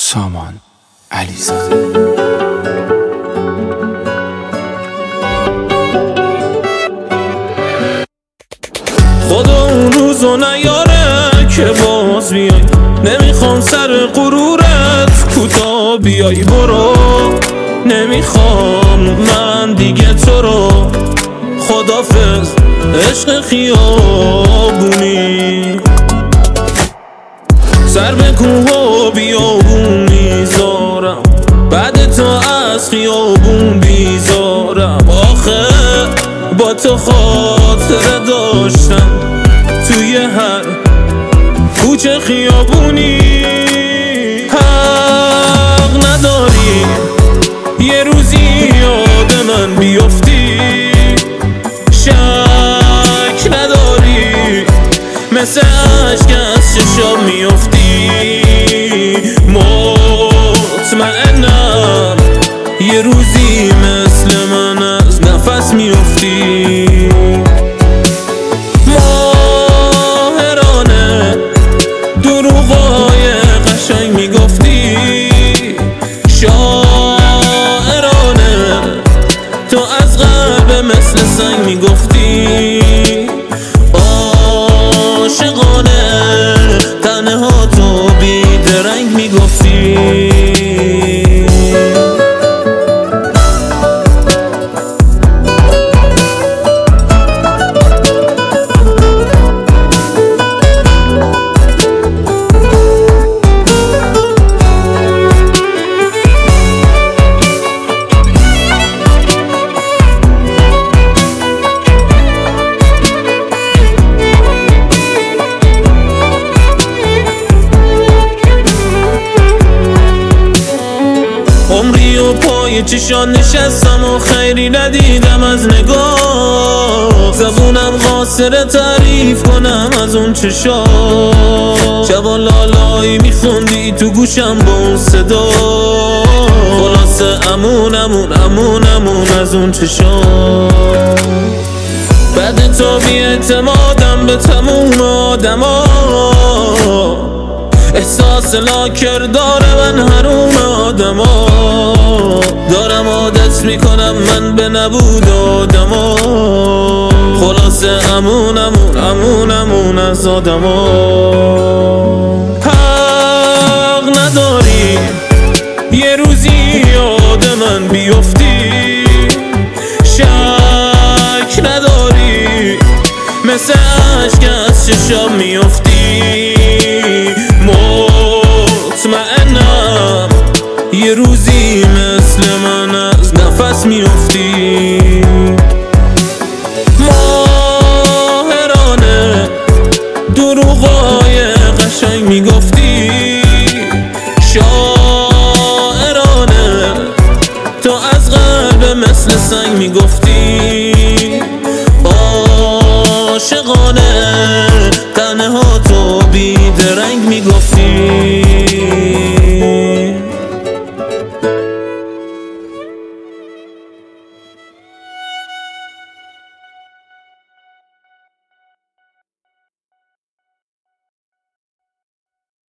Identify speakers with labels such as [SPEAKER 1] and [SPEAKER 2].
[SPEAKER 1] سامان علیزاده.
[SPEAKER 2] خدا اون روزو نیاره که باز بیای، نمیخوام سر غرورت کوتا بیای. برو نمیخوام من دیگه تو رو، خدافظ عشق خیابونی. سر به کوه و بیابون میذارم، بعد تو از خیابون بیزارم. آخه با تو خاطره داشتم توی هر کوچه خیابونی. حق نداری یه روزی یاد من بیفتی، شک نداری مثل عشق از چشام میفتی. مطمئنم یه روزی مثل من از نفس میفتی. ماهرانه دروغای قشنگ میگفتی، شاعرانه تو از قلب مثل سنگ میگفتی. عاشقانه تنها تو بیدرنگ میگفتی. عمری و پای چشان نشستم و خیری ندیدم از نگاه. زبونم قاصر تعریف کنم از اون چشا. شبا لالایی میخوندی تو گوشم با اون صدا. خلاصه امون امون امون امون از اون چشا. بعد تو بی اعتمادم به تموم آدما. احساس لاکر داره من حروم آدما. دارم عادت میکنم من به نبود آدما. خلاصه امون امون امون امون از آدما. حق نداری یه روزی یاد من بیفتی، شک نداری مثل عشق از چشام میفتی. مطمئنم یه روزی مثل من از نفس میفتی.